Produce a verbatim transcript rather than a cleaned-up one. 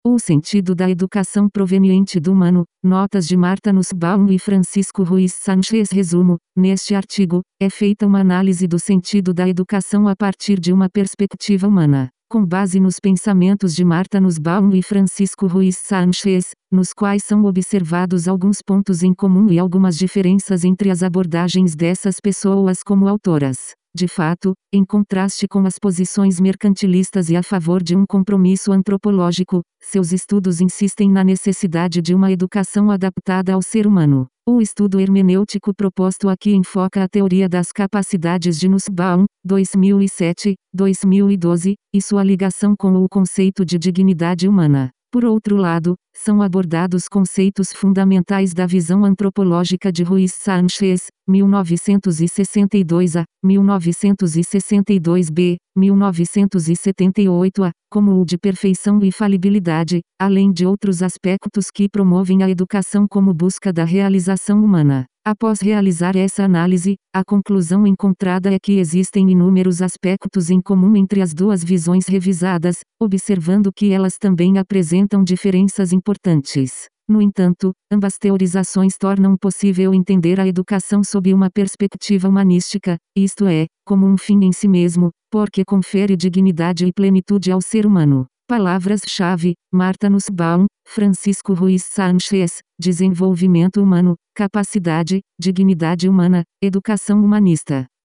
O sentido da educação proveniente do humano. Notas de Marta Nussbaum e Francisco Ruiz Sánchez. Resumo: neste artigo, é feita uma análise do sentido da educação a partir de uma perspectiva humana, com base nos pensamentos de Marta Nussbaum e Francisco Ruiz Sánchez, nos quais são observados alguns pontos em comum e algumas diferenças entre as abordagens dessas pessoas como autoras. De fato, em contraste com as posições mercantilistas e a favor de um compromisso antropológico, seus estudos insistem na necessidade de uma educação adaptada ao ser humano. O estudo hermenêutico proposto aqui enfoca a teoria das capacidades de Nussbaum, dois mil e sete, dois mil e doze, e sua ligação com o conceito de dignidade humana. Por outro lado, são abordados conceitos fundamentais da visão antropológica de Ruiz Sánchez, mil novecentos e sessenta e dois a mil novecentos e sessenta e dois b, mil novecentos e setenta e oito a, como o de perfeição e falibilidade, além de outros aspectos que promovem a educação como busca da realização humana. Após realizar essa análise, a conclusão encontrada é que existem inúmeros aspectos em comum entre as duas visões revisadas, observando que elas também apresentam diferenças importantes. No entanto, ambas teorizações tornam possível entender a educação sob uma perspectiva humanística, isto é, como um fim em si mesmo, porque confere dignidade e plenitude ao ser humano. Palavras-chave: Marta Nussbaum, Francisco Ruiz Sánchez, desenvolvimento humano, capacidade, dignidade humana, educação humanista.